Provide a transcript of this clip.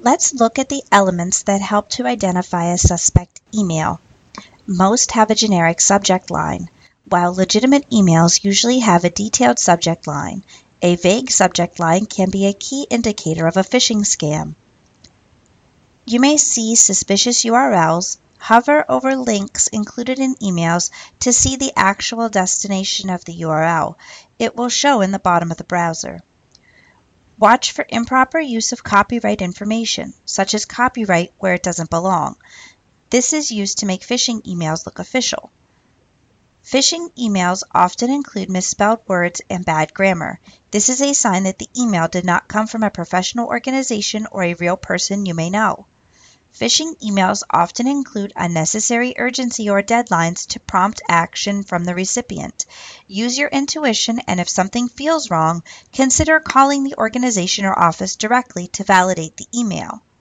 Let's look at the elements that help to identify a suspect email. Most have a generic subject line, while legitimate emails usually have a detailed subject line. A vague subject line can be a key indicator of a phishing scam. You may see suspicious URLs. Hover over links included in emails to see the actual destination of the URL. It will show in the bottom of the browser. Watch for improper use of copyright information, such as copyright where it doesn't belong. This is used to make phishing emails look official. Phishing emails often include misspelled words and bad grammar. This is a sign that the email did not come from a professional organization or a real person you may know. Phishing emails often include unnecessary urgency or deadlines to prompt action from the recipient. Use your intuition, and if something feels wrong, consider calling the organization or office directly to validate the email.